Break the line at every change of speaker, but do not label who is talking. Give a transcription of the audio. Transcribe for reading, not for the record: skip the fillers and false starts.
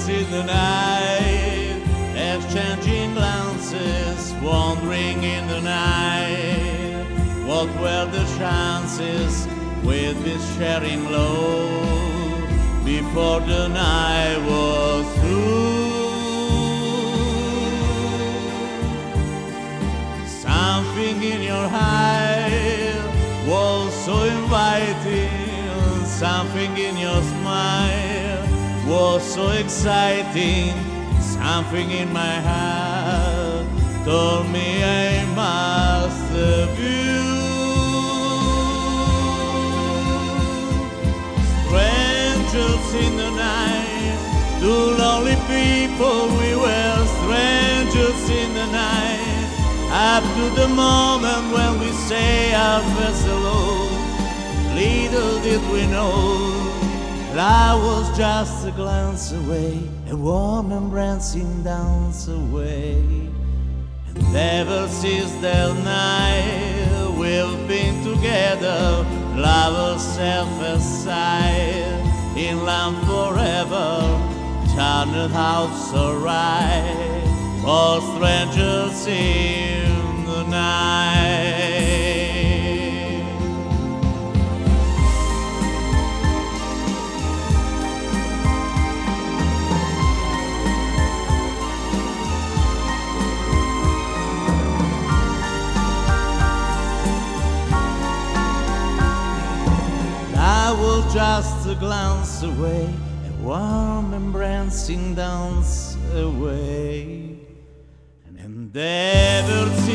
strangers in the night, exchanging glances, wandering in the night. What were the chances we'd be sharing low before the night was through? Something in your eye was so inviting, something in your smile was so exciting, something in my heart told me I must have you. Strangers in the night, two lonely people, we were strangers in the night, up to the moment when we say our first hello. Little did we know, love was just a glance away, a warm embracing dance away. And ever since that night we've been together, lovers side by side, in love forever, turned out so right, for strangers in the night. I was just a glance away, a warm embracing dance away, and ever